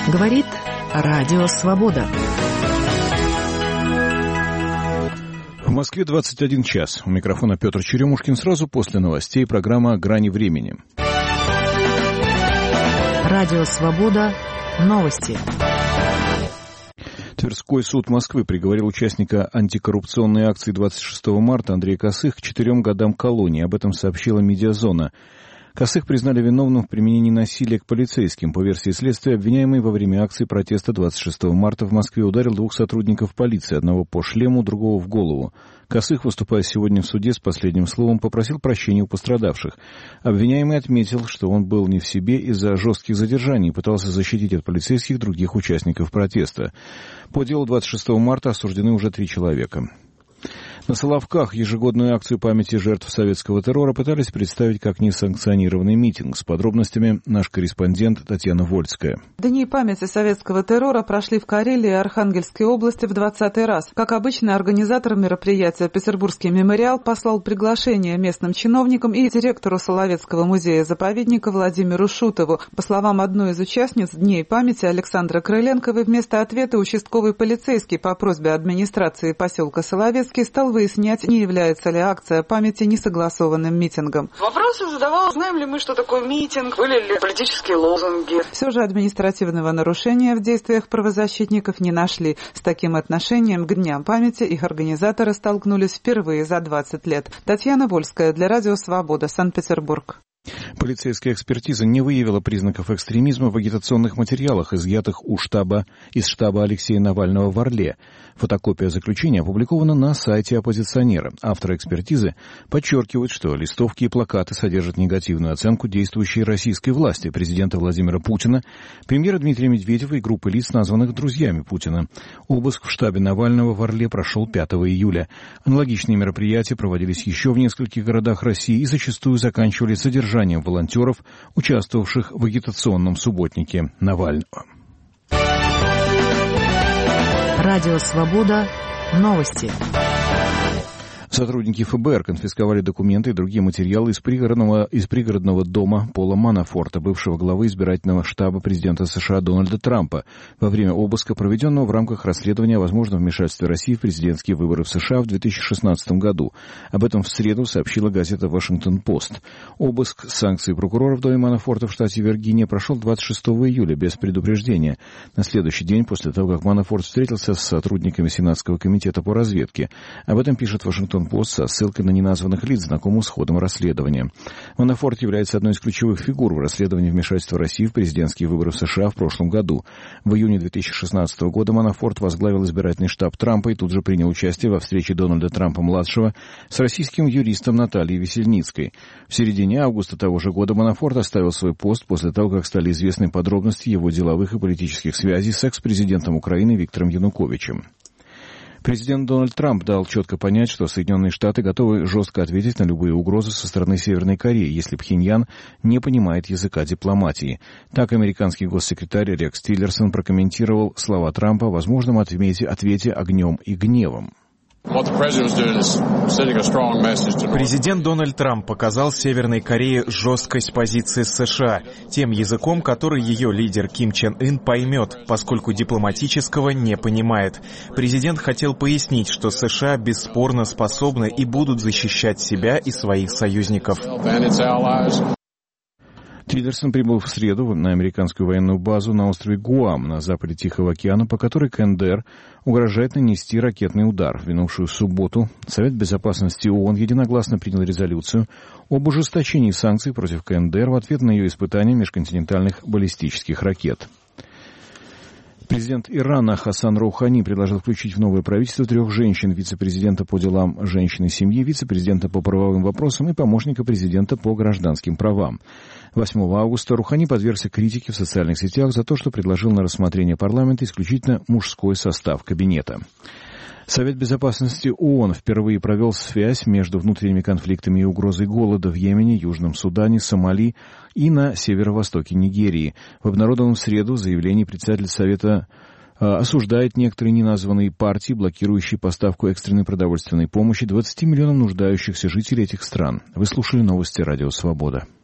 Говорит Радио Свобода. В Москве 21 час. У микрофона Петр Черемушкин. Сразу после новостей программа «Грани времени». Радио Свобода. Новости. Тверской суд Москвы приговорил участника антикоррупционной акции 26 марта Андрея Косых к 4 годам колонии. Об этом сообщила «Медиазона». Косых признали виновным в применении насилия к полицейским. По версии следствия, обвиняемый во время акции протеста 26 марта в Москве ударил 2 сотрудников полиции, одного по шлему, другого в голову. Косых, выступая сегодня в суде с последним словом, попросил прощения у пострадавших. Обвиняемый отметил, что он был не в себе из-за жестких задержаний и пытался защитить от полицейских других участников протеста. По делу 26 марта осуждены уже 3 человека. На Соловках ежегодную акцию памяти жертв советского террора пытались представить как несанкционированный митинг. С подробностями наш корреспондент Татьяна Вольская. Дни памяти советского террора прошли в Карелии и Архангельской области в 20-й раз. Как обычно, организатор мероприятия «Петербургский мемориал» послал приглашение местным чиновникам и директору Соловецкого музея-заповедника Владимиру Шутову. По словам одной из участниц Дней памяти Александры Крыленковой, вместо ответа участковый полицейский по просьбе администрации поселка Соловецкий стал выяснять, не является ли акция памяти несогласованным митингом. Вопросы задавал, знаем ли мы, что такое митинг, были ли политические лозунги. Все же административного нарушения в действиях правозащитников не нашли. С таким отношением к Дням памяти их организаторы столкнулись впервые за 20 лет. Татьяна Вольская для Радио Свобода, Санкт-Петербург. Полицейская экспертиза не выявила признаков экстремизма в агитационных материалах, изъятых из штаба Алексея Навального в Орле. Фотокопия заключения опубликована на сайте оппозиционера. Авторы экспертизы подчеркивают, что листовки и плакаты содержат негативную оценку действующей российской власти, президента Владимира Путина, премьера Дмитрия Медведева и группы лиц, названных друзьями Путина. Обыск в штабе Навального в Орле прошел 5 июля. Аналогичные мероприятия проводились еще в нескольких городах России и зачастую заканчивались содержанием волонтеров, участвовавших в агитационном субботнике Навального. Радио Свобода. Новости. Сотрудники ФБР конфисковали документы и другие материалы из пригородного дома Пола Манафорта, бывшего главы избирательного штаба президента США Дональда Трампа, во время обыска, проведенного в рамках расследования о возможном вмешательстве России в президентские выборы в США в 2016 году. Об этом в среду сообщила газета «Вашингтон-Пост». Обыск с санкцией прокурора в доме Манафорта в штате Виргиния прошел 26 июля без предупреждения, на следующий день после того, как Манафорт встретился с сотрудниками Сенатского комитета по разведке. Об этом пишет «Вашингтон-Пост» со ссылкой на неназванных лиц, знакомых с ходом расследования. Манафорт является одной из ключевых фигур в расследовании вмешательства России в президентские выборы в США в прошлом году. В июне 2016 года Манафорт возглавил избирательный штаб Трампа и тут же принял участие во встрече Дональда Трампа-младшего с российским юристом Натальей Весельницкой. В середине августа того же года Манафорт оставил свой пост после того, как стали известны подробности его деловых и политических связей с экс-президентом Украины Виктором Януковичем. Президент Дональд Трамп дал четко понять, что Соединенные Штаты готовы жестко ответить на любые угрозы со стороны Северной Кореи, если Пхеньян не понимает языка дипломатии. Так американский госсекретарь Рекс Тиллерсон прокомментировал слова Трампа о возможном ответе огнем и гневом. Президент Дональд Трамп показал Северной Корее жесткость позиции США, тем языком, который ее лидер Ким Чен Ын поймет, поскольку дипломатического не понимает. Президент хотел пояснить, что США бесспорно способны и будут защищать себя и своих союзников. Тиллерсон прибыл в среду на американскую военную базу на острове Гуам на западе Тихого океана, по которой КНДР угрожает нанести ракетный удар. В минувшую субботу Совет Безопасности ООН единогласно принял резолюцию об ужесточении санкций против КНДР в ответ на ее испытания межконтинентальных баллистических ракет. Президент Ирана Хасан Роухани предложил включить в новое правительство 3 женщин: вице-президента по делам женщин и семьи, вице-президента по правовым вопросам и помощника президента по гражданским правам. 8 августа Роухани подвергся критике в социальных сетях за то, что предложил на рассмотрение парламента исключительно мужской состав кабинета. Совет Безопасности ООН впервые провел связь между внутренними конфликтами и угрозой голода в Йемене, Южном Судане, Сомали и на северо-востоке Нигерии. В обнародованном в среду заявлении председатель Совета осуждает некоторые неназванные партии, блокирующие поставку экстренной продовольственной помощи 20 миллионам нуждающихся жителей этих стран. Вы слушали новости Радио Свобода.